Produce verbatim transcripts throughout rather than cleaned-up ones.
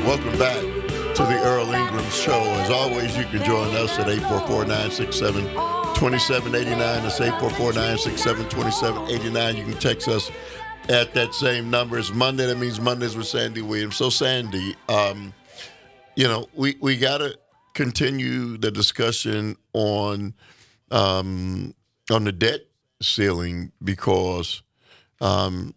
Welcome back to the Earl Ingram Show. As always, you can join us at eight four four, nine six seven, two seven eight nine. That's eight four four, nine six seven, two seven eight nine. You can text us at that same number. It's Monday. That means Mondays with Sandy Williams. So, Sandy, um, you know, we, we got to continue the discussion on um, on the debt ceiling because um,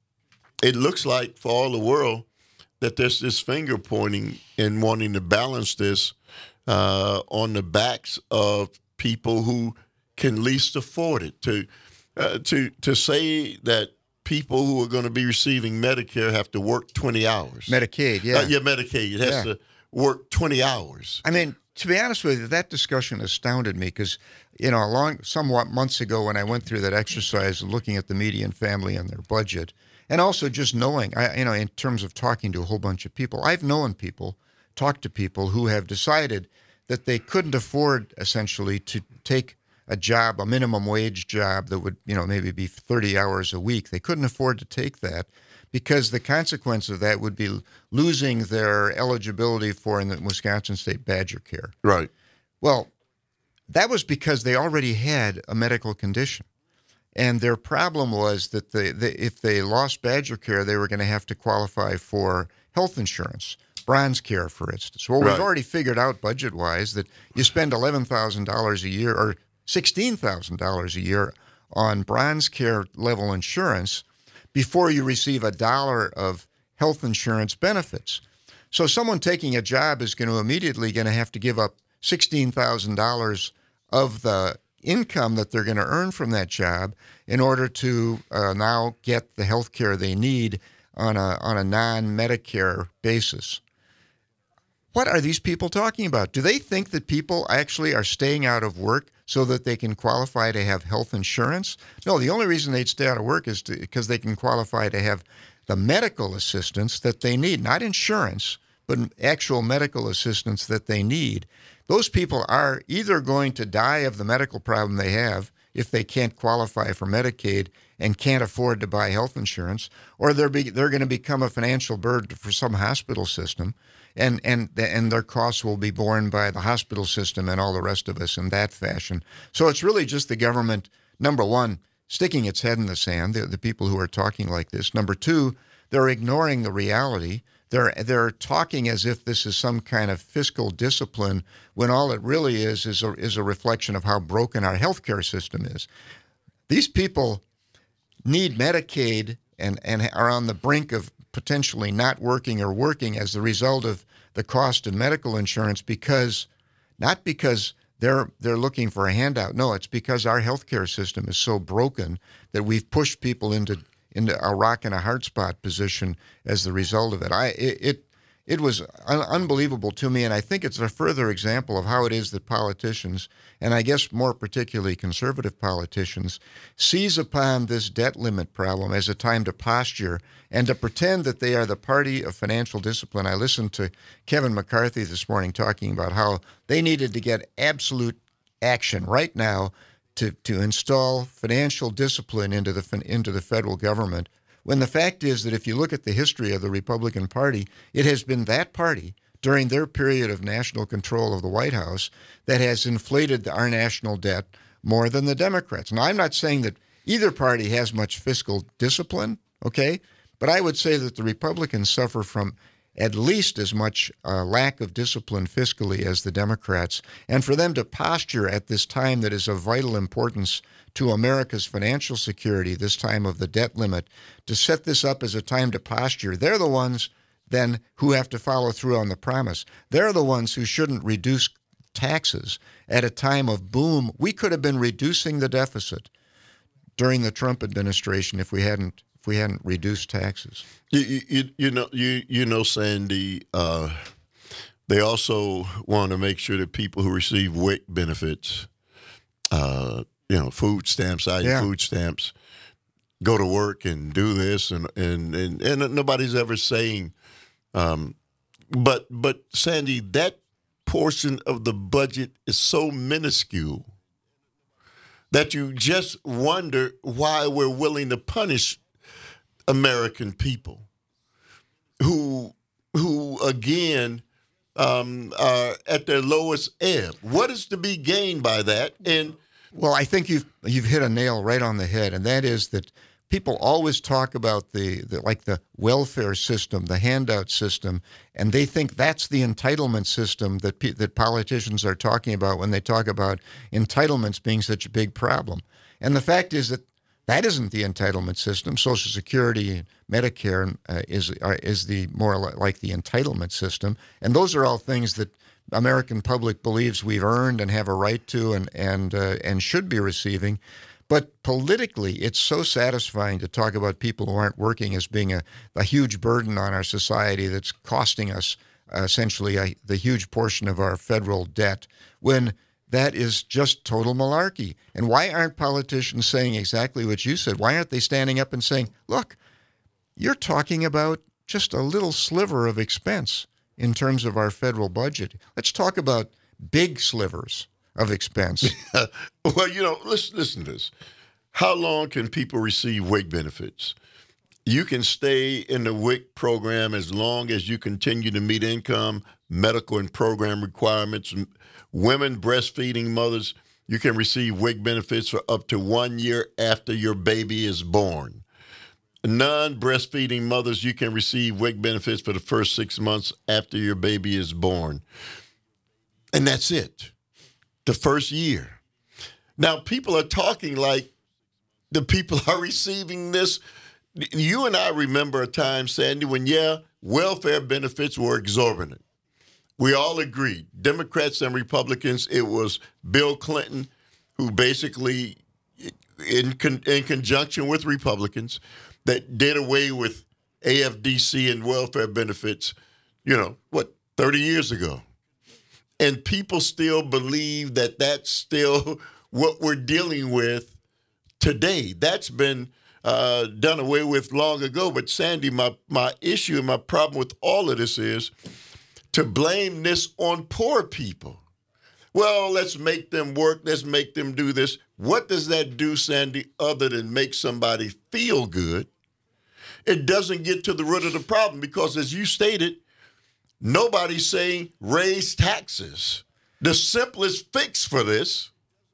it looks like for all the world that there's this finger pointing and wanting to balance this uh, on the backs of people who can least afford it. To uh, to to say that people who are going to be receiving Medicare have to work twenty hours. Medicaid, yeah. Uh, yeah, Medicaid. It has Yeah. to work twenty hours. I mean, to be honest with you, that discussion astounded me because, you know, a long, somewhat months ago when I went through that exercise of looking at the median family and their budget, and also just knowing, I, you know, in terms of talking to a whole bunch of people, I've known people, talked to people who have decided that they couldn't afford essentially to take a job, a minimum wage job that would, you know, maybe be thirty hours a week. They couldn't afford to take that because the consequence of that would be losing their eligibility for in the Wisconsin State Badger Care. Right. Well, that was because they already had a medical condition. And their problem was that they, they, if they lost Badger Care, they were going to have to qualify for health insurance, Bronze Care, for instance. Well, we've Right. already figured out budget-wise that you spend eleven thousand dollars a year or sixteen thousand dollars a year on Bronze Care level insurance before you receive a dollar of health insurance benefits. So someone taking a job is going to immediately going to have to give up sixteen thousand dollars of the income that they're going to earn from that job in order to uh, now get the health care they need on a on a non-Medicare basis. What are these people talking about? Do they think that people actually are staying out of work so that they can qualify to have health insurance? No, the only reason they'd stay out of work is to, because they can qualify to have the medical assistance that they need, not insurance, but actual medical assistance that they need. Those people are either going to die of the medical problem they have if they can't qualify for Medicaid and can't afford to buy health insurance, or they're be, they're going to become a financial burden for some hospital system, and and and their costs will be borne by the hospital system and all the rest of us in that fashion. So it's really just the government, number one, sticking its head in the sand, the, the people who are talking like this. Number two, they're ignoring the reality. They're they're talking as if this is some kind of fiscal discipline when all it really is is a, is a reflection of how broken our healthcare system is. These people need Medicaid and, and are on the brink of potentially not working or working as a result of the cost of medical insurance because, not because they're they're looking for a handout. No, it's because our healthcare system is so broken that we've pushed people into into a rock and a hard spot position as the result of it. I it it, it was un- unbelievable to me, and I think it's a further example of how it is that politicians, and I guess more particularly conservative politicians, seize upon this debt limit problem as a time to posture and to pretend that they are the party of financial discipline. I listened to Kevin McCarthy this morning talking about how they needed to get absolute action right now to, to install financial discipline into the into the federal government, when the fact is that if you look at the history of the Republican Party, it has been that party during their period of national control of the White House that has inflated our national debt more than the Democrats. Now, I'm not saying that either party has much fiscal discipline, okay? But I would say that the Republicans suffer from at least as much uh, lack of discipline fiscally as the Democrats. And for them to posture at this time that is of vital importance to America's financial security, this time of the debt limit, to set this up as a time to posture, they're the ones then who have to follow through on the promise. They're the ones who shouldn't reduce taxes at a time of boom. We could have been reducing the deficit during the Trump administration if we hadn't if we hadn't reduced taxes. You, you, you know, you you know, Sandy. Uh, they also want to make sure that people who receive W I C benefits, uh, you know, food stamps, I Yeah. food stamps, go to work and do this, and and and, and nobody's ever saying. Um, but but Sandy, that portion of the budget is so minuscule that you just wonder why we're willing to punish American people who who again um, are at their lowest ebb. What is to be gained by that? And well, I think you've you've hit a nail right on the head, and that is that people always talk about the, the like the welfare system, the handout system, and they think that's the entitlement system that pe- that politicians are talking about when they talk about entitlements being such a big problem. And the fact is that that isn't the entitlement system. Social Security, Medicare uh, is uh, is the more li- like the entitlement system, and those are all things that American public believes we've earned and have a right to, and and uh, and should be receiving. But politically, it's so satisfying to talk about people who aren't working as being a, a huge burden on our society that's costing us uh, essentially a, the huge portion of our federal debt, when that is just total malarkey. And why aren't politicians saying exactly what you said? Why aren't they standing up and saying, look, you're talking about just a little sliver of expense in terms of our federal budget. Let's talk about big slivers of expense. Well, you know, listen, listen to this. How long can people receive W I C benefits? You can stay in the W I C program as long as you continue to meet income, medical, and program requirements. Women breastfeeding mothers, you can receive W I C benefits for up to one year after your baby is born. Non-breastfeeding mothers, you can receive W I C benefits for the first six months after your baby is born. And that's it. The first year. Now, people are talking like the people are receiving this. You and I remember a time, Sandy, when, yeah, welfare benefits were exorbitant. We all agreed, Democrats and Republicans. It was Bill Clinton who basically, in con- in conjunction with Republicans, that did away with A F D C and welfare benefits, you know, what, thirty years ago. And people still believe that that's still what we're dealing with today. That's been uh, done away with long ago. But, Sandy, my, my issue and my problem with all of this is to blame this on poor people. Well, let's make them work. Let's make them do this. What does that do, Sandy, other than make somebody feel good? It doesn't get to the root of the problem because, as you stated, nobody's saying raise taxes. The simplest fix for this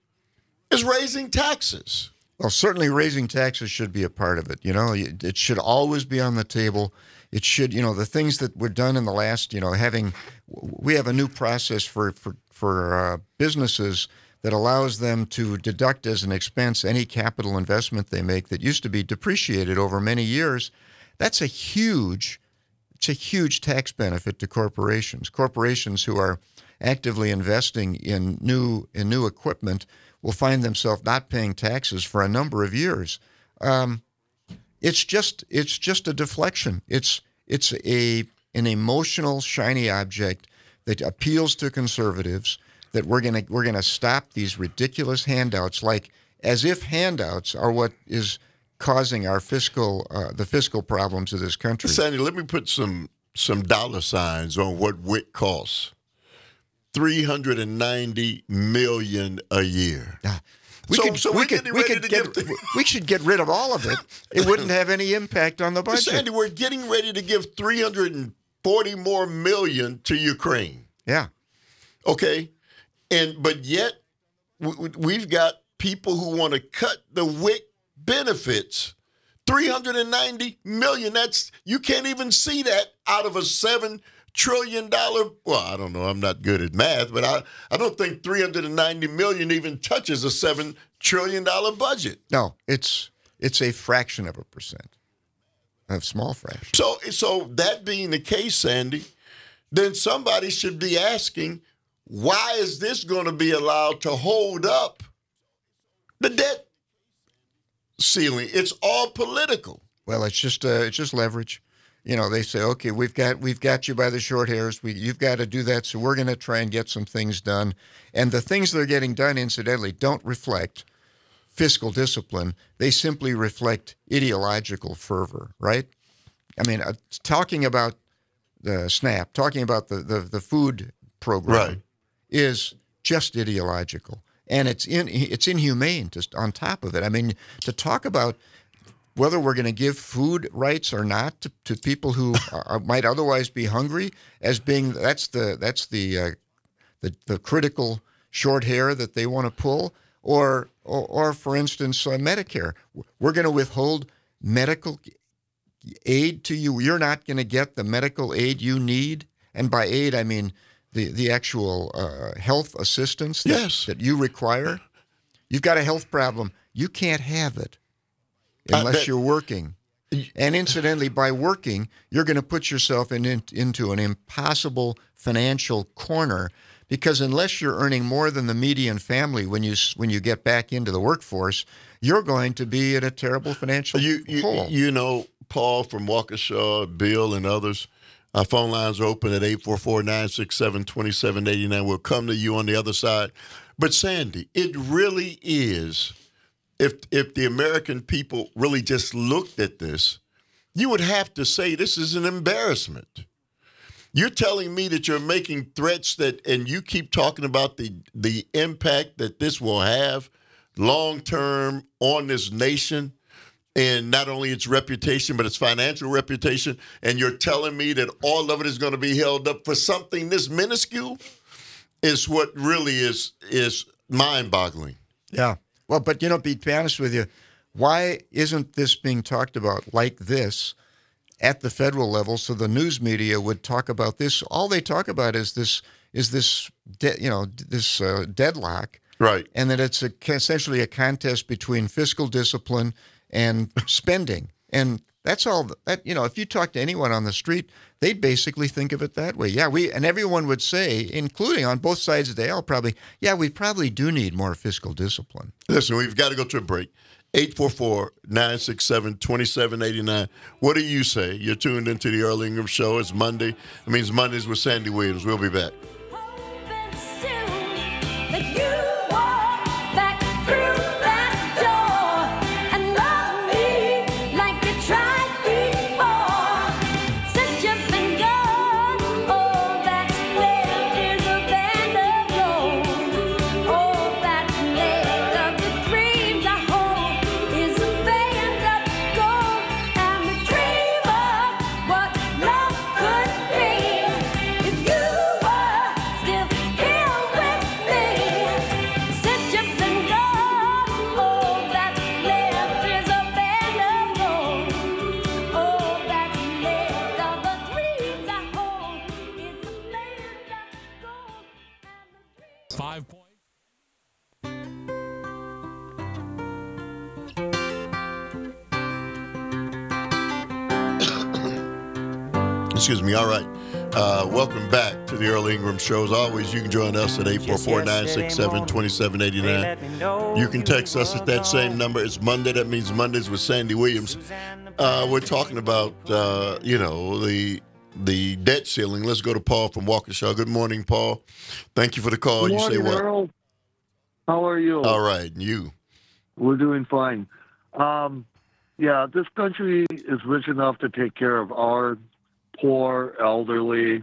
is raising taxes. Well, certainly raising taxes should be a part of it. You know, it should always be on the table. It should, you know, the things that were done in the last, you know, having, we have a new process for, for, for uh, businesses that allows them to deduct as an expense any capital investment they make that used to be depreciated over many years. That's a huge It's a huge tax benefit to corporations. Corporations who are actively investing in new in new equipment will find themselves not paying taxes for a number of years. Um, it's just it's just a deflection. It's it's a an emotional shiny object that appeals to conservatives. That we're gonna we're gonna stop these ridiculous handouts, like as if handouts are what is causing our fiscal, uh, the fiscal problems of this country. Sandy, let me put some some dollar signs on what W I C costs. three hundred ninety million dollars a year. Uh, we so, could, so we we're could, getting we ready could to get, give... we should get rid of all of it. It wouldn't have any impact on the budget. Sandy, we're getting ready to give three hundred forty more million to Ukraine. Yeah. Okay. And but yet we've got people who want to cut the W I C benefits. three hundred ninety million. That's, you can't even see that out of a seven trillion dollars. Well, I don't know. I'm not good at math, but I, I don't think three hundred ninety million even touches a seven trillion dollars budget. No, it's it's a fraction of a percent, a small fraction. So, so that being the case, Sandy, then somebody should be asking, why is this going to be allowed to hold up the debt ceiling? It's all political. Well, it's just uh, it's just leverage. You know, they say, okay, we've got we've got you by the short hairs. We you've got to do that, so we're going to try and get some things done. And the things that are getting done, incidentally, don't reflect fiscal discipline. They simply reflect ideological fervor, right? I mean, uh, talking about the SNAP, talking about the the, the food program, right, is just ideological. And it's in it's inhumane just on top of it. I mean, to talk about whether we're going to give food rights or not to, to people who are, might otherwise be hungry, as being that's the that's the uh, the, the critical short hair that they want to pull, or or, or for instance, uh, Medicare. We're going to withhold medical aid to you. You're not going to get the medical aid you need, and by aid I mean the the actual uh, health assistance that, yes. that you require. You've got a health problem. You can't have it unless uh, that, you're working. And incidentally, by working, you're going to put yourself in, in, into an impossible financial corner, because unless you're earning more than the median family when you when you get back into the workforce, you're going to be in a terrible financial you, you, hole. You know, Paul from Waukesha, Bill, and others, our phone lines are open at eight four four, nine six seven, two seven eight nine. We'll come to you on the other side. But, Sandy, it really is, if if the American people really just looked at this, you would have to say this is an embarrassment. You're telling me that you're making threats that, and you keep talking about the, the impact that this will have long-term on this nation, and not only its reputation, but its financial reputation, and you're telling me that all of it is going to be held up for something this minuscule? Is what really is is mind-boggling. Yeah. Well, but, you know, be, be honest with you, why isn't this being talked about like this at the federal level so the news media would talk about this? All they talk about is this, is this de- you know, this uh, deadlock. Right. And that it's a, essentially a contest between fiscal discipline and spending. And that's all that, you know, if you talk to anyone on the street, they'd basically think of it that way. Yeah, we, and everyone would say, including on both sides of the aisle, probably, yeah, we probably do need more fiscal discipline. Listen, we've got to go to a break. eight four four, nine six seven, two seven eight nine. What do you say? You're tuned into the Earl Ingram Show. It's Monday. It means Mondays with Sandy Williams. We'll be back. Excuse me. All right. Uh, welcome back to the Earl Ingram Show. As always, you can join us at eight four four, nine six seven, two seven eight nine. You can text us at that same number. It's Monday. That means Mondays with Sandy Williams. Uh, we're talking about, uh, you know, the the debt ceiling. Let's go to Paul from Waukesha. Good morning, Paul. Thank you for the call. Good you morning, say what? Earl. How are you? All right. And you? We're doing fine. Um, yeah, this country is rich enough to take care of our poor, elderly,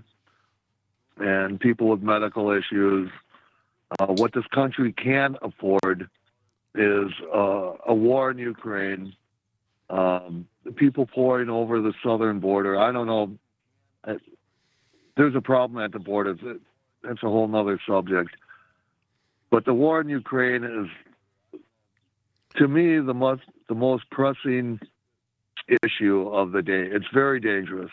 and people with medical issues. Uh, what this country can't afford is uh, a war in Ukraine, um, the people pouring over the southern border. I don't know. There's a problem at the border. That's a whole nother subject. But the war in Ukraine is, to me, the most, the most pressing issue of the day. It's very dangerous.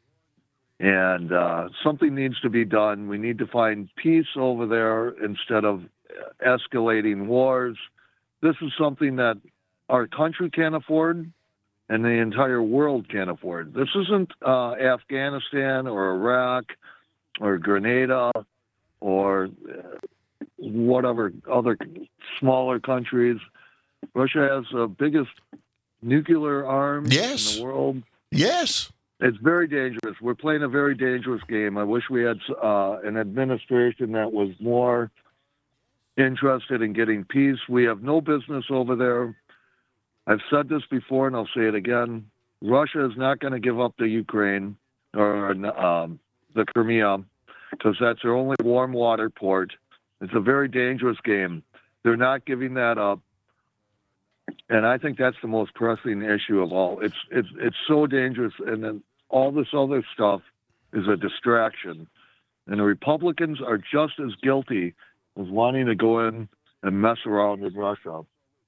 And uh, something needs to be done. We need to find peace over there instead of escalating wars. This is something that our country can't afford and the entire world can't afford. This isn't uh, Afghanistan or Iraq or Grenada or uh, whatever other smaller countries. Russia has the biggest nuclear arms yes. in the world. Yes. It's very dangerous. We're playing a very dangerous game. I wish we had uh, an administration that was more interested in getting peace. We have no business over there. I've said this before, and I'll say it again. Russia is not going to give up the Ukraine or um, the Crimea because that's their only warm water port. It's a very dangerous game. They're not giving that up. And I think that's the most pressing issue of all. It's it's it's so dangerous, and then all this other stuff is a distraction. And the Republicans are just as guilty of wanting to go in and mess around with Russia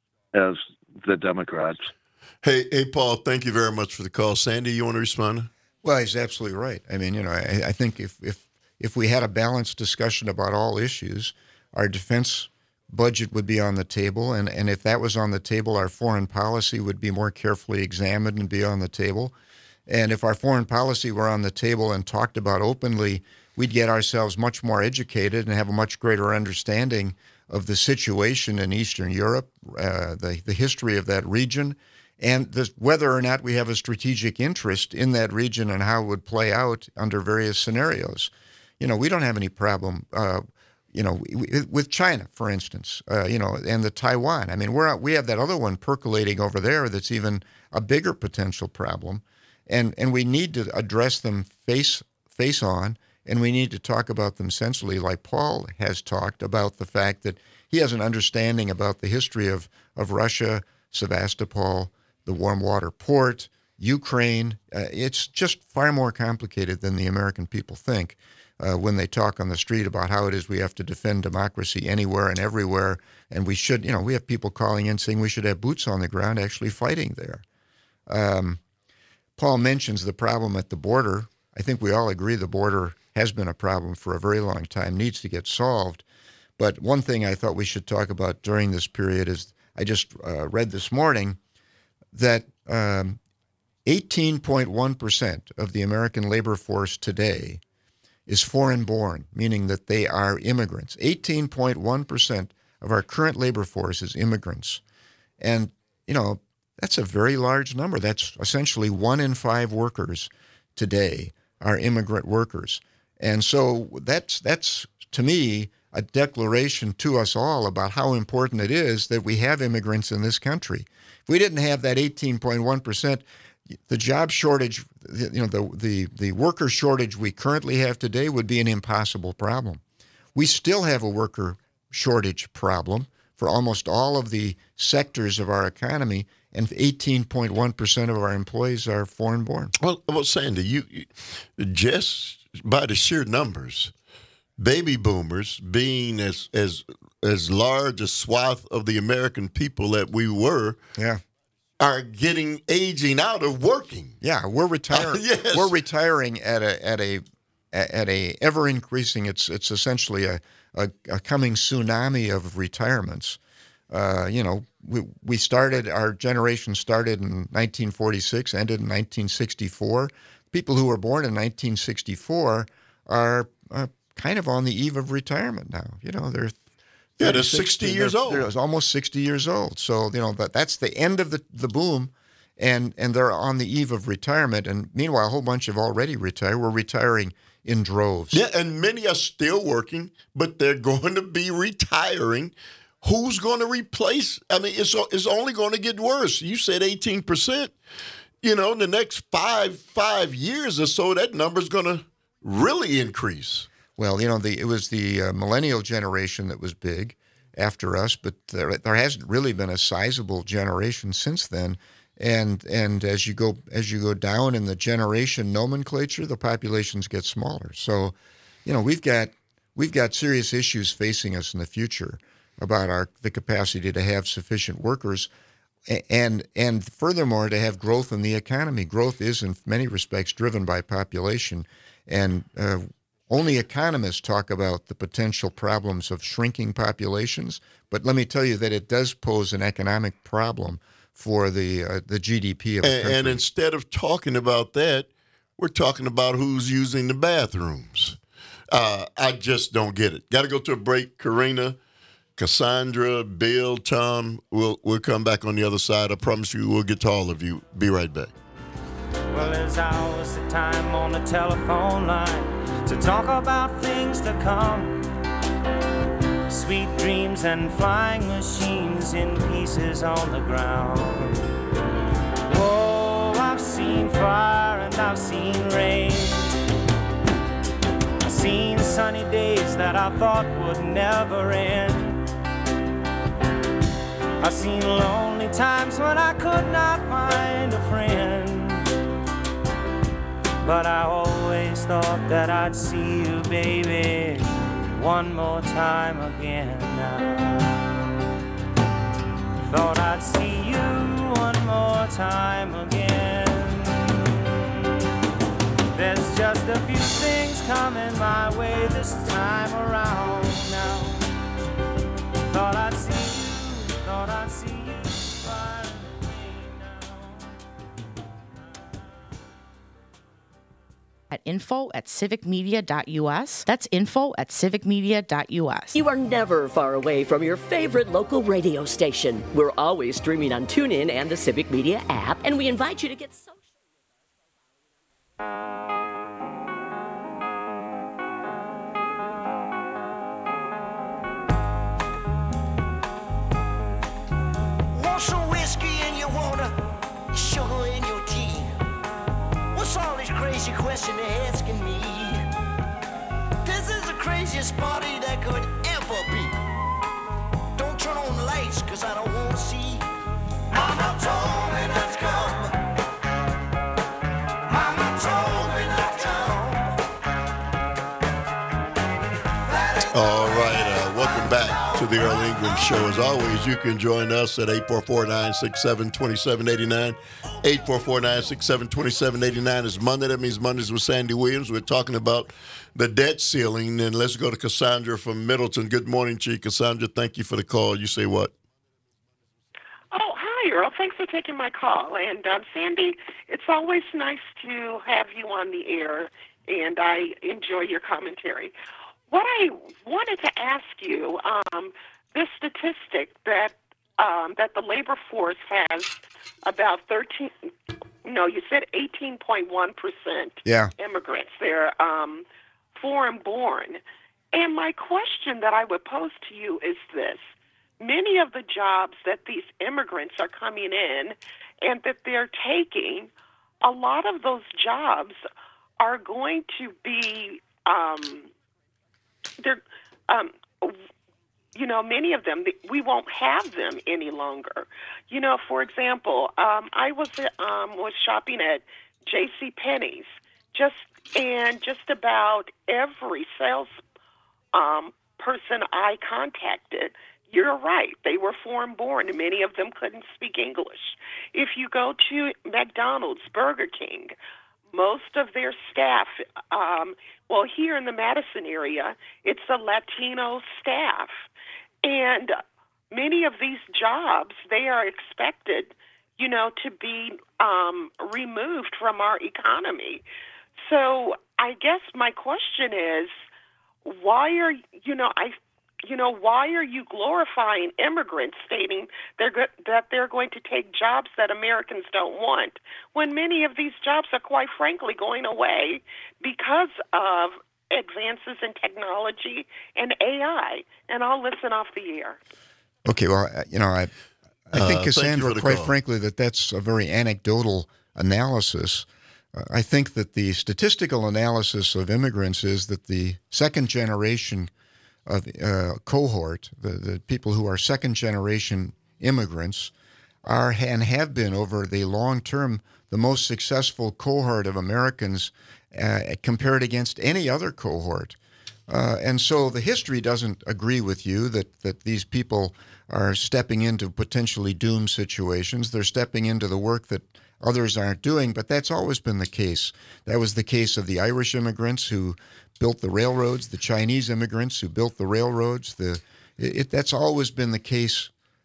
as the Democrats. Hey, hey, Paul, thank you very much for the call. Sandy, you want to respond? Well, he's absolutely right. I mean, you know, I, I think if, if if we had a balanced discussion about all issues, our defense budget would be on the table, and, and if that was on the table, our foreign policy would be more carefully examined and be on the table. And if our foreign policy were on the table and talked about openly, we'd get ourselves much more educated and have a much greater understanding of the situation in Eastern Europe, uh, the, the history of that region, and this, whether or not we have a strategic interest in that region and how it would play out under various scenarios. You know, we don't have any problem, uh, you know, with China, for instance, uh, you know, and the Taiwan. I mean, we're we have that other one percolating over there that's even a bigger potential problem, and and we need to address them face face on, and we need to talk about them sensibly, like Paul has talked about the fact that he has an understanding about the history of of Russia, Sevastopol, the warm water port, Ukraine. Uh, it's just far more complicated than the American people think uh, when they talk on the street about how it is we have to defend democracy anywhere and everywhere. And we should, you know, we have people calling in saying we should have boots on the ground actually fighting there. Um, Paul mentions the problem at the border. I think we all agree the border has been a problem for a very long time, needs to get solved. But one thing I thought we should talk about during this period is I just uh, read this morning that um, eighteen point one percent of the American labor force today is foreign-born, meaning that they are immigrants. eighteen point one percent of our current labor force is immigrants. And, you know, that's a very large number. That's essentially one in five workers today are immigrant workers. And so that's, that's to me, a declaration to us all about how important it is that we have immigrants in this country. If we didn't have that eighteen point one percent, the job shortage, you know, the, the, the worker shortage we currently have today would be an impossible problem. We still have a worker shortage problem for almost all of the sectors of our economy, and eighteen point one percent of our employees are foreign-born. Well, well, Sandy, you, you just by the sheer numbers, baby boomers being as as as large a swath of the American people that we were, yeah, are getting aging out of working. Yeah, we're retiring. Uh, yes. We're retiring at a at a at a ever increasing. It's it's essentially a a, a coming tsunami of retirements. Uh, you know, we we started our generation started in nineteen forty-six, ended in nineteen sixty-four. People who were born in nineteen sixty-four are uh, kind of on the eve of retirement now. You know, they're yeah, they're sixty years they're, old. They're almost sixty years old. So you know that that's the end of the the boom, and and they're on the eve of retirement. And meanwhile, a whole bunch have already retired. We're retiring in droves. Yeah, and many are still working, but they're going to be retiring. Who's going to replace? I mean, it's it's only going to get worse. You said eighteen percent. You know, in the next five five years or so, that number's going to really increase. Well, you know, the it was the uh, millennial generation that was big after us, but there, there hasn't really been a sizable generation since then. And and as you go as you go down in the generation nomenclature, the populations get smaller. So, you know, we've got we've got serious issues facing us in the future about our the capacity to have sufficient workers, and and furthermore to have growth in the economy. Growth is in many respects driven by population, and uh, only economists talk about the potential problems of shrinking populations. But let me tell you that it does pose an economic problem for the uh, the G D P of the and, country. and instead of talking about that, we're talking about who's using the bathrooms. Uh, I just don't get it. Got to go to a break. Karina, Cassandra, Bill, Tom, we'll we'll come back on the other side. I promise you we'll get to all of you. Be right back. Well, there's always the time on the telephone line to talk about things to come. Sweet dreams and flying machines in pieces on the ground. Whoa, I've seen fire and I've seen rain. I've seen sunny days that I thought would never end. I've seen lonely times when I could not find a friend, but I always thought that I'd see you, baby, one more time again now. Thought I'd see you one more time again. There's just a few things coming my way this time around now. Thought I'd see you, thought I'd see you smiling now. At info at civicmedia.us. That's info at civicmedia.us. You are never far away from your favorite local radio station. We're always streaming on TuneIn and the Civic Media app, and we invite you to get social. Want some whiskey in your water, sugar in your tea? What's all this crazy question they're asking me? This is the craziest party that could ever be. Don't turn on the lights, cause I don't want to see. Mama told me not to come. Mama told me not to come. All right, uh, welcome back to the Earl Ingram Show. As always, you can join us at eight four four, nine six seven, two seven eight nine. eight four four, nine six seven, two seven eight nine is Monday. That means Mondays with Sandy Williams. We're talking about the debt ceiling. And let's go to Cassandra from Middleton. Good morning, Chief. Cassandra, thank you for the call. You say what? Oh, hi, Earl. Thanks for taking my call. And um, Sandy, it's always nice to have you on the air, and I enjoy your commentary. What I wanted to ask you, um, this statistic that um, that the labor force has about thirteen, no, you said eighteen point one percent Yeah. immigrants. They're um, foreign-born. And my question that I would pose to you is this. Many of the jobs that these immigrants are coming in and that they're taking, a lot of those jobs are going to be, um, they're, um, you know, many of them, we won't have them any longer. You know, for example, um, I was um, was shopping at J C Penney's, just and just about every sales um, person I contacted, you're right, they were foreign-born, and many of them couldn't speak English. If you go to McDonald's, Burger King, most of their staff, um, well, here in the Madison area, it's a Latino staff. And many of these jobs, they are expected, you know, to be um, removed from our economy. So I guess my question is, why are, you know, I, you know, why are you glorifying immigrants, stating they're go- that they're going to take jobs that Americans don't want, when many of these jobs are, quite frankly, going away because of advances in technology and A I? And I'll listen off the air. Okay, well, you know, I, I think, Uh, thank you Cassandra, for the quite call. frankly, that that's a very anecdotal analysis. Uh, I think that the statistical analysis of immigrants is that the second generation of uh, cohort, the, the people who are second generation immigrants, are and have been over the long term the most successful cohort of Americans uh, compared against any other cohort. Uh, and so the history doesn't agree with you that, that these people are stepping into potentially doomed situations. They're stepping into the work that others aren't doing, but that's always been the case. That was the case of the Irish immigrants who built the railroads, the Chinese immigrants who built the railroads. The it, that's always been the case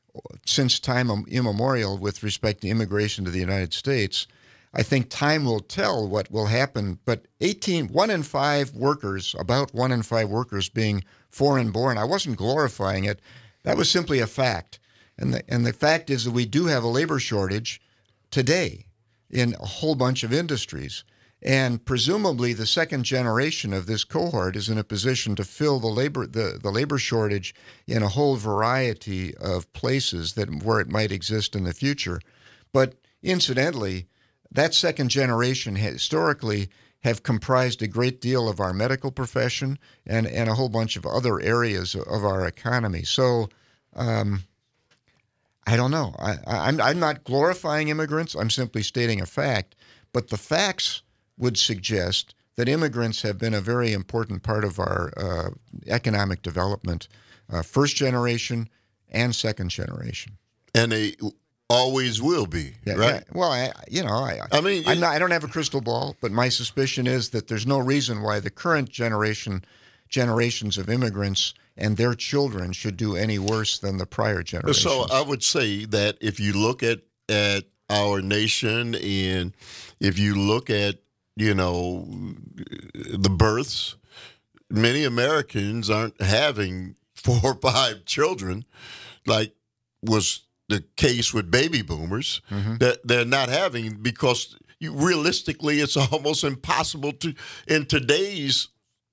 since time immemorial with respect to immigration to the United States. I think time will tell what will happen, but eighteen, one in five workers, about one in five workers being foreign-born, I wasn't glorifying it. That was simply a fact. And the, and the fact is that we do have a labor shortage today in a whole bunch of industries. And presumably the second generation of this cohort is in a position to fill the labor the, the labor shortage in a whole variety of places that where it might exist in the future. But incidentally, that second generation historically have comprised a great deal of our medical profession and, and a whole bunch of other areas of our economy. So um, I don't know. I, I, I'm, I'm not glorifying immigrants. I'm simply stating a fact. But the facts would suggest that immigrants have been a very important part of our uh, economic development, uh, first generation and second generation. And they always will be, yeah, right? Yeah. Well, I, you know, I, I mean, I'm not, I don't have a crystal ball, but my suspicion is that there's no reason why the current generation, generations of immigrants and their children should do any worse than the prior generations. So I would say that if you look at at our nation and if you look at, you know, the births, many Americans aren't having four or five children like was the case with baby boomers. Mm-hmm. That they're not having because you, realistically it's almost impossible to, in today's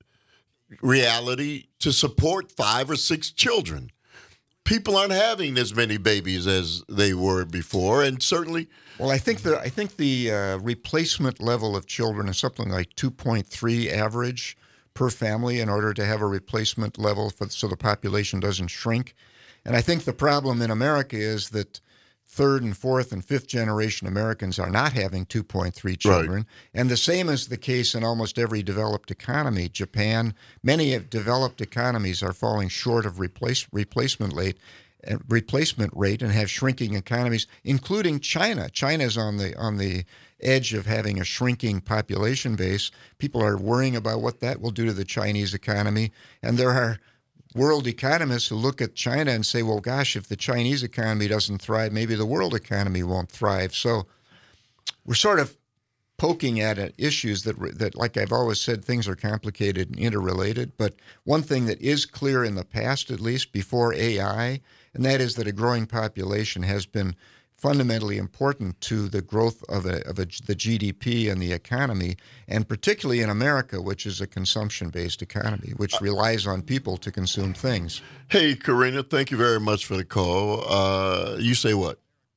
reality, to support five or six children. People aren't having as many babies as they were before, and certainly. Well, I think the I think the uh, replacement level of children is something like two point three average per family in order to have a replacement level for, so the population doesn't shrink. And I think the problem in America is that third and fourth and fifth generation Americans are not having two point three children. Right. And the same is the case in almost every developed economy. Japan, many developed economies are falling short of replace, replacement rate, uh, replacement rate and have shrinking economies, including China. China's on the on the edge of having a shrinking population base. People are worrying about what that will do to the Chinese economy. And there are world economists who look at China and say, well, gosh, if the Chinese economy doesn't thrive, maybe the world economy won't thrive. So we're sort of poking at issues that, that, like I've always said, things are complicated and interrelated. But one thing that is clear in the past, at least before A I, and that is that a growing population has been fundamentally important to the growth of, a, of a, the G D P and the economy, and particularly in America, which is a consumption-based economy, which relies on people to consume things. Hey, Karina, thank you very much for the call. Uh, you say what?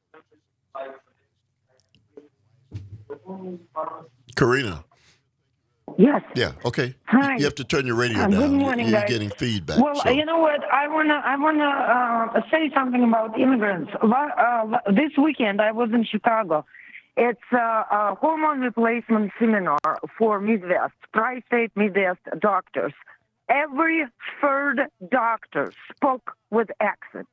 Karina. Yes. Yeah. Okay. Hi. You have to turn your radio uh, down. Good morning, You're guys. getting feedback. Well, so. you know what? I wanna, I wanna uh, say something about immigrants. Uh, this weekend, I was in Chicago. It's uh, a hormone replacement seminar for Midwest, tri-state Midwest doctors. Every third doctor spoke with accent.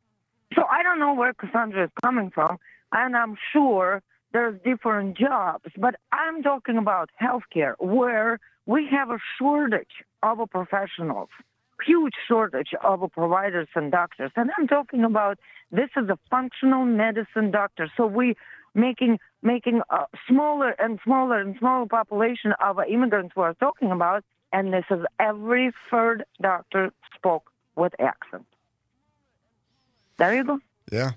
So I don't know where Cassandra is coming from, and I'm sure there's different jobs, but I'm talking about healthcare, where we have a shortage of professionals, huge shortage of providers and doctors. And I'm talking about this is a functional medicine doctor. So we making making a smaller and smaller and smaller population of immigrants we're talking about, and this is every third doctor spoke with accent. There you go. Yeah.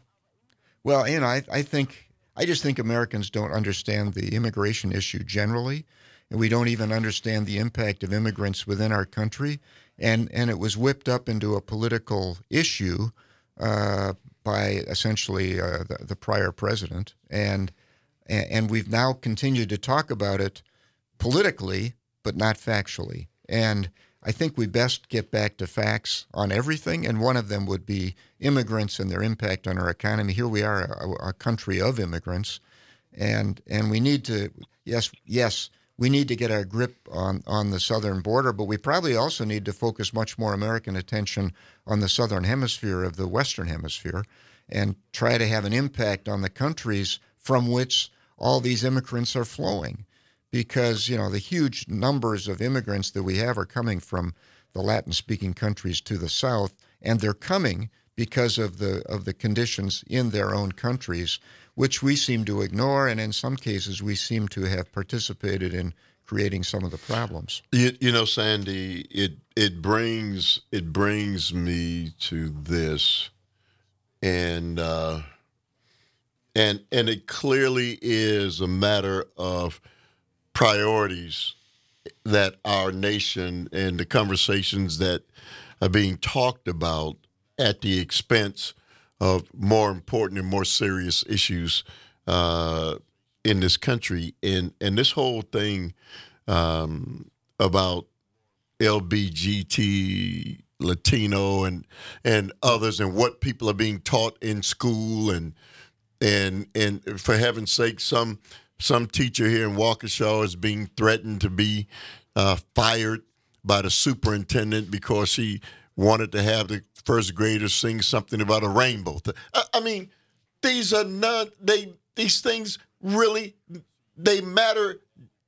Well, you know, I, I think. I just think Americans don't understand the immigration issue generally, and we don't even understand the impact of immigrants within our country. And, and it was whipped up into a political issue uh, by essentially uh, the, the prior president. And, and we've now continued to talk about it politically, but not factually. And I think we best get back to facts on everything, and one of them would be immigrants and their impact on our economy. Here we are, a, a country of immigrants, and and we need to, yes, yes, we need to get our grip on, on the southern border, but we probably also need to focus much more American attention on the southern hemisphere of the Western Hemisphere and try to have an impact on the countries from which all these immigrants are flowing. Because, you know, the huge numbers of immigrants that we have are coming from the Latin-speaking countries to the south, and they're coming because of the of the conditions in their own countries, which we seem to ignore, and in some cases we seem to have participated in creating some of the problems. You, you know, Sandy, it it brings it brings me to this, and uh, and and it clearly is a matter of priorities that our nation and the conversations that are being talked about at the expense of more important and more serious issues uh, in this country. And and this whole thing um, about L B G T Latino and and others, and what people are being taught in school, and and and for heaven's sake, some some teacher here in Waukesha is being threatened to be uh, fired by the superintendent because she wanted to have the first graders sing something about a rainbow. I, I mean, these are not they these things really they matter.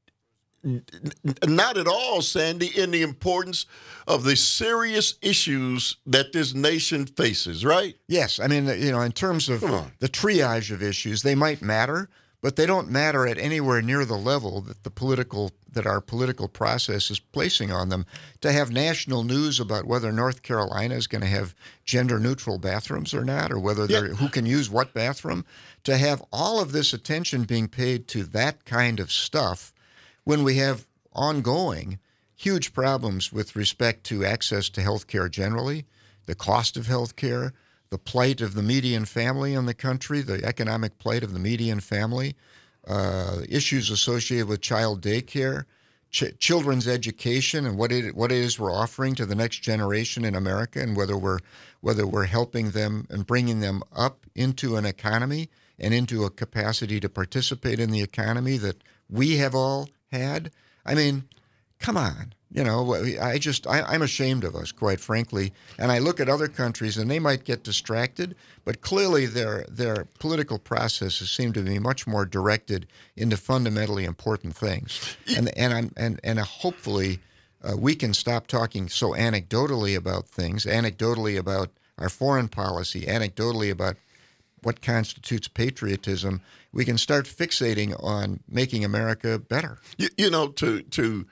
Not at all, Sandy, in the importance of the serious issues that this nation faces, right? Yes. I mean, you know, in terms of the triage of issues, they might matter, but they don't matter at anywhere near the level that the political that our political process is placing on them. To have national news about whether North Carolina is going to have gender-neutral bathrooms or not, or whether they're Yeah. who can use what bathroom, to have all of this attention being paid to that kind of stuff when we have ongoing huge problems with respect to access to health care generally, the cost of health care, the plight of the median family in the country, the economic plight of the median family, uh, issues associated with child daycare, ch- children's education, and what it what it is we're offering to the next generation in America, and whether we're whether we're helping them and bringing them up into an economy and into a capacity to participate in the economy that we have all had. I mean, come on. You know, I just, I, I'm ashamed of us, quite frankly. And I look at other countries, and they might get distracted, but clearly their their political processes seem to be much more directed into fundamentally important things. And and I'm and and hopefully uh, we can stop talking so anecdotally about things, anecdotally about our foreign policy, anecdotally about what constitutes patriotism. We can start fixating on making America better. You, you know, to to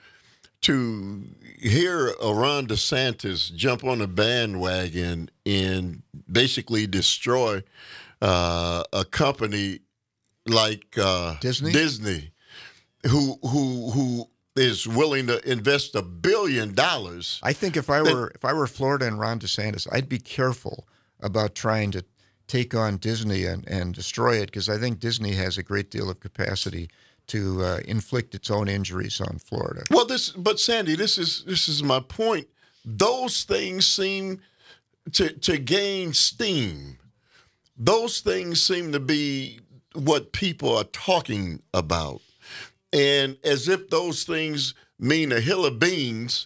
to hear Ron DeSantis jump on a bandwagon and basically destroy uh, a company like uh, Disney, Disney, who who who is willing to invest a billion dollars. I think if I were if I were Florida and Ron DeSantis, I'd be careful about trying to take on Disney and, and destroy it, because I think Disney has a great deal of capacity to uh, inflict its own injuries on Florida. Well, this, but Sandy, this is this is my point. Those things seem to to gain steam. Those things seem to be what people are talking about, and as if those things mean a hill of beans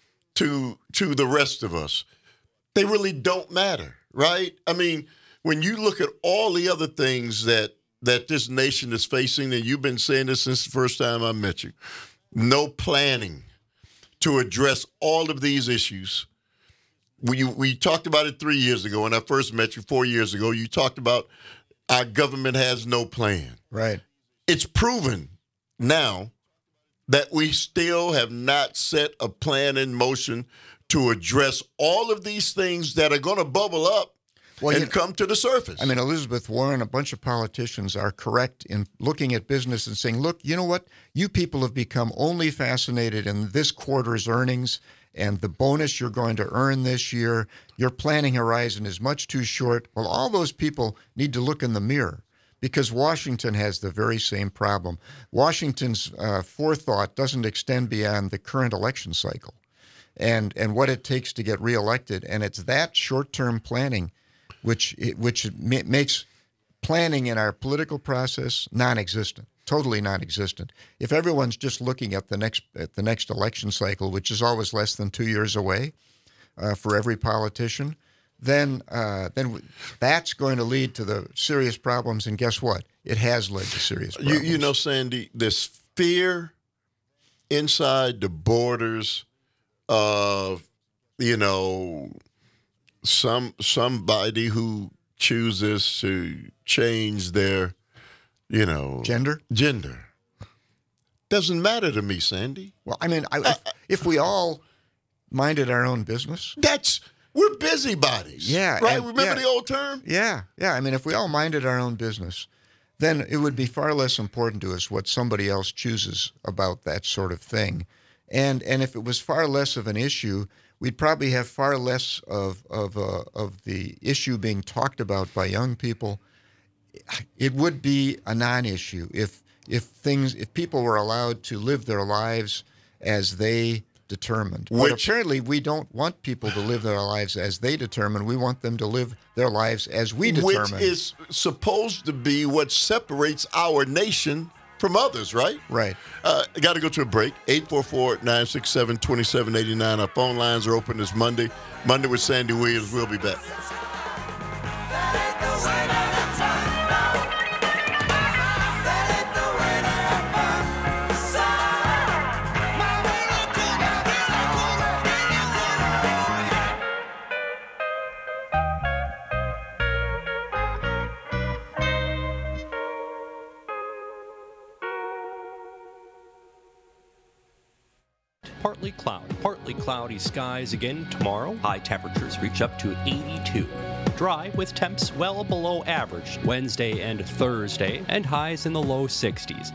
to to the rest of us. They really don't matter, right? I mean, when you look at all the other things that that this nation is facing, and you've been saying this since the first time I met you, no planning to address all of these issues. We we talked about it three years ago when I first met you, four years ago. You talked about our government has no plan. Right. It's proven now that we still have not set a plan in motion to address all of these things that are going to bubble up well, and you know, come to the surface. I mean, Elizabeth Warren, a bunch of politicians are correct in looking at business and saying, look, you know what? You people have become only fascinated in this quarter's earnings and the bonus you're going to earn this year. Your planning horizon is much too short. Well, all those people need to look in the mirror, because Washington has the very same problem. Washington's uh, forethought doesn't extend beyond the current election cycle and, and what it takes to get reelected. And it's that short-term planning which which makes planning in our political process non-existent, totally non-existent. If everyone's just looking at the next at the next election cycle, which is always less than two years away uh, for every politician, then uh, then that's going to lead to the serious problems. And guess what? It has led to serious problems. You, you know, Sandy, this fear inside the borders of, you know, some somebody who chooses to change their, you know, gender gender doesn't matter to me, Sandy. Well, I mean, I, if, if we all minded our own business, that's we're busybodies. Yeah, right. and, Remember yeah, the old term? Yeah, yeah. I mean, if we all minded our own business, then it would be far less important to us what somebody else chooses about that sort of thing, and and if it was far less of an issue, we'd probably have far less of of uh, of the issue being talked about by young people. It would be a non-issue if if things if people were allowed to live their lives as they determined. Which, but apparently we don't want people to live their lives as they determine. We want them to live their lives as we determine. Which is supposed to be what separates our nation from others, right? Right. Uh, got to go to a break. eight four four, nine six seven, two seven eight nine. Our phone lines are open this Monday. Monday with Sandy Williams. We'll be back. Partly cloud, partly cloudy skies again tomorrow. High temperatures reach up to eighty-two. Dry with temps well below average Wednesday and Thursday, and highs in the low sixties.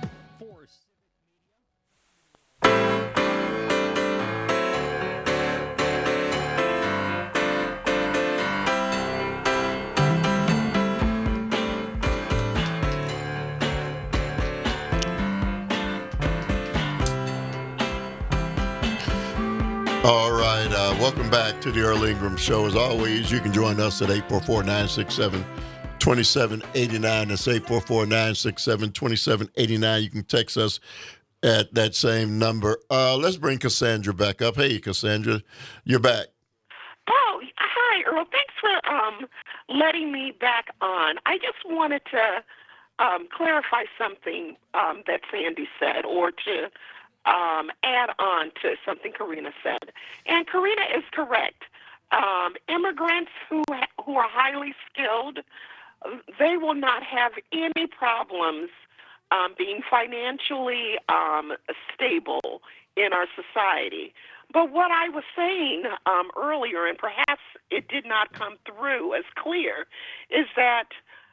All right, uh, welcome back to the Earl Ingram Show. As always, you can join us at eight four four, nine six seven, two seven eight nine. That's eight four four, nine six seven, two seven eight nine. You can text us at that same number. Uh, let's bring Cassandra back up. Hey, Cassandra, you're back. Oh, hi, Earl. Thanks for um, letting me back on. I just wanted to um, clarify something um, that Sandy said, or to Um, add on to something Karina said. And Karina is correct. Um, immigrants who ha- who are highly skilled, they will not have any problems um, being financially um, stable in our society. But what I was saying um, earlier, and perhaps it did not come through as clear, is that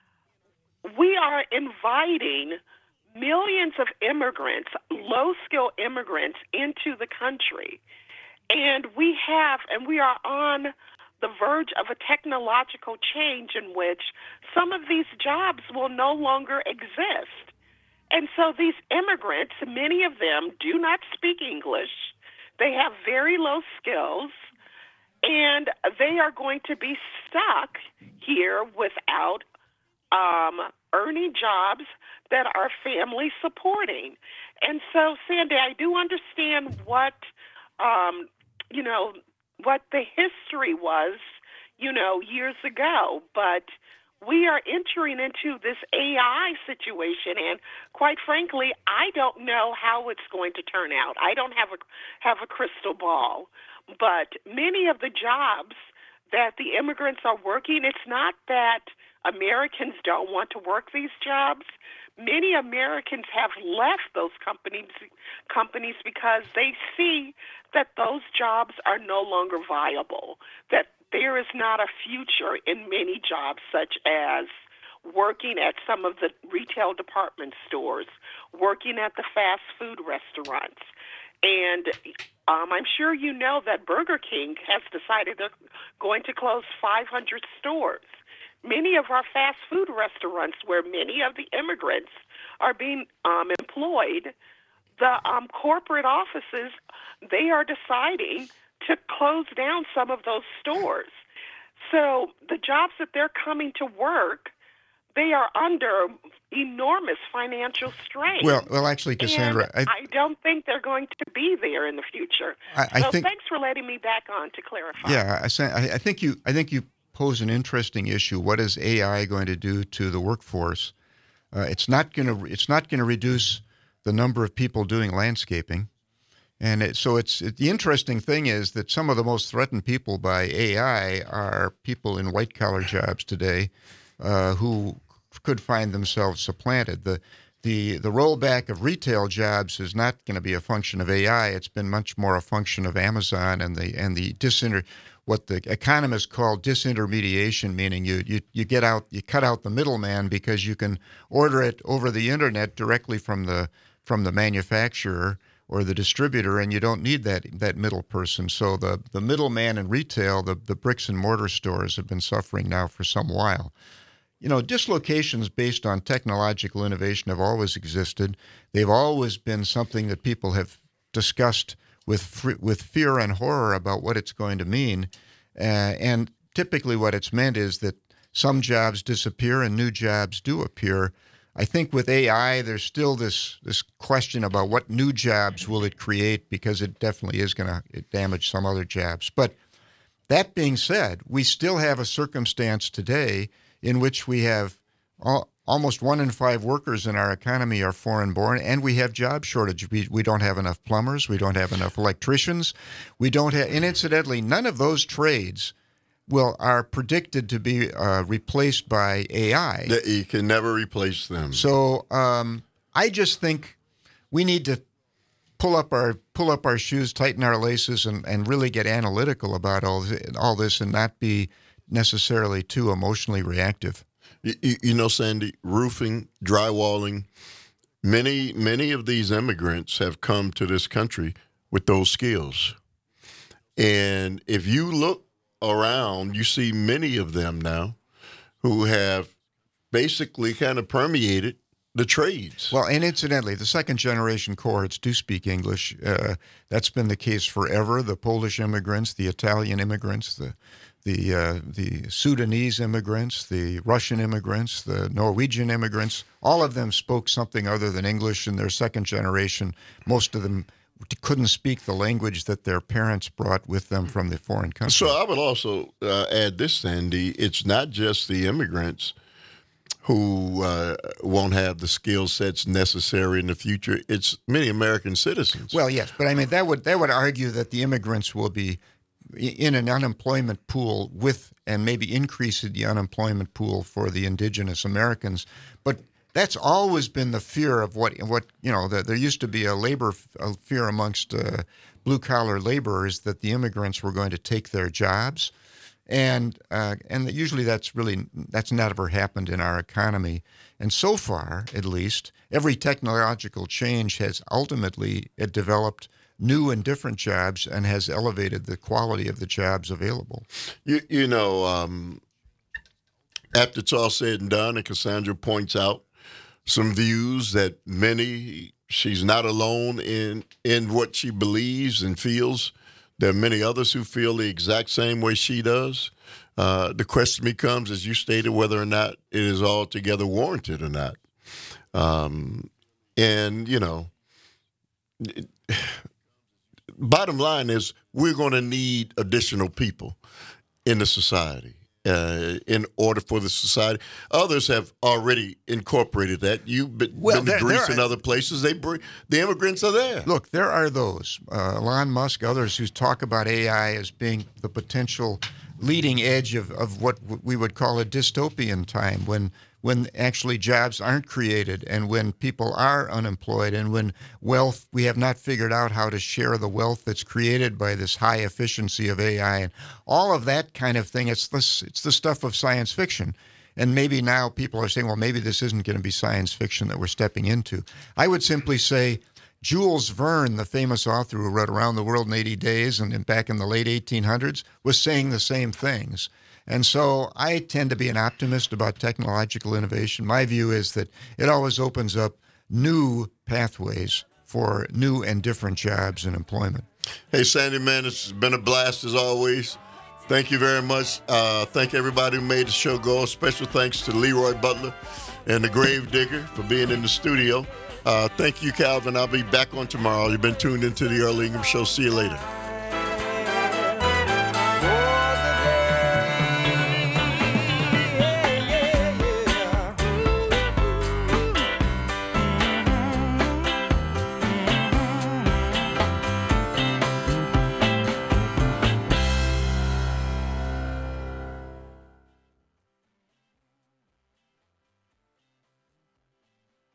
we are inviting millions of immigrants, low-skill immigrants, into the country. And we have, and we are on the verge of a technological change in which some of these jobs will no longer exist. And so these immigrants, many of them do not speak English. They have very low skills, and they are going to be stuck here without um, earning jobs that are family supporting. And so, Sandy, I do understand what, um, you know, what the history was, you know, years ago, but we are entering into this A I situation, and quite frankly, I don't know how it's going to turn out. I don't have a have a crystal ball, but many of the jobs that the immigrants are working, it's not that Americans don't want to work these jobs. Many Americans have left those companies companies because they see that those jobs are no longer viable, that there is not a future in many jobs, such as working at some of the retail department stores, working at the fast food restaurants. And um, I'm sure you know that Burger King has decided they're going to close five hundred stores. Many of our fast food restaurants, where many of the immigrants are being um, employed, the um, corporate offices, they are deciding to close down some of those stores. So the jobs that they're coming to work, they are under enormous financial strain. Well, well, actually, Cassandra, I, I don't think they're going to be there in the future. I, I so think, thanks for letting me back on to clarify. Yeah, I, I think you, I think you pose an interesting issue. What is A I going to do to the workforce? Uh, it's not going to, it's not going to reduce the number of people doing landscaping. And it, so it's it, the interesting thing is that some of the most threatened people by A I are people in white-collar jobs today uh, who could find themselves supplanted. The, the, the rollback of retail jobs is not going to be a function of A I. It's been much more a function of Amazon and the and the disinter, what the economists call disintermediation, meaning you, you, you get out, you cut out the middleman because you can order it over the internet directly from the from the manufacturer or the distributor, and you don't need that that middle person. So the, the middleman in retail, the, the bricks and mortar stores have been suffering now for some while. You know, dislocations based on technological innovation have always existed. They've always been something that people have discussed with fr- with fear and horror about what it's going to mean. Uh, and typically what it's meant is that some jobs disappear and new jobs do appear. I think with A I, there's still this this question about what new jobs will it create, because it definitely is going to damage some other jobs. But that being said, we still have a circumstance today in which we have all, almost one in five workers in our economy are foreign-born, and we have job shortage. We, we don't have enough plumbers. We don't have enough electricians. We don't have, and incidentally, none of those trades will are predicted to be uh, replaced by A I. You can never replace them. So um, I just think we need to pull up our pull up our shoes, tighten our laces, and, and really get analytical about all all this, and not be necessarily too emotionally reactive. You, you know, Sandy, roofing, drywalling, many many of these immigrants have come to this country with those skills, and if you look around, you see many of them now who have basically kind of permeated the trades. Well, and incidentally, the second generation cohorts do speak English. Uh, that's been the case forever. The Polish immigrants, the Italian immigrants, the the uh, the Sudanese immigrants, the Russian immigrants, the Norwegian immigrants, all of them spoke something other than English in their second generation. Most of them couldn't speak the language that their parents brought with them from the foreign country. So I would also uh, add this, Sandy. It's not just the immigrants who uh, won't have the skill sets necessary in the future. It's many American citizens. Well, yes, but I mean that would that would argue that the immigrants will be in an unemployment pool with, and maybe increase the unemployment pool for the indigenous Americans. But that's always been the fear of what what you know. The, there used to be a labor a fear amongst uh, blue collar laborers that the immigrants were going to take their jobs. And uh, and usually that's really that's never happened in our economy. And so far, at least, every technological change has ultimately it developed new and different jobs and has elevated the quality of the jobs available. You you know, um, after it's all said and done, and Cassandra points out some views that many she's not alone in in what she believes and feels. There are many others who feel the exact same way she does. Uh, the question becomes, as you stated, whether or not it is altogether warranted or not. Um, and, you know, it, bottom line is we're going to need additional people in the society uh, in order for the society. Others have already incorporated that. You've been, well, been to there, Greece there and are, other places. They bring, the immigrants are there. Look, there are those, uh, Elon Musk, others who talk about A I as being the potential leading edge of, of what we would call a dystopian time, when when actually jobs aren't created and when people are unemployed and when wealth, we have not figured out how to share the wealth that's created by this high efficiency of A I and all of that kind of thing. It's this, it's the stuff of science fiction. And maybe now people are saying, well, maybe this isn't going to be science fiction that we're stepping into. I would simply say Jules Verne, the famous author who wrote Around the World in eighty days and back in the late eighteen hundreds, was saying the same things. And so I tend to be an optimist about technological innovation. My view is that it always opens up new pathways for new and different jobs and employment. Hey, Sandy, man, it's been a blast as always. Thank you very much. Uh, thank everybody who made the show go. Special thanks to Leroy Butler and the Grave Digger for being in the studio. Uh, thank you, Calvin. I'll be back on tomorrow. You've been tuned into the Earl Ingram Show. See you later.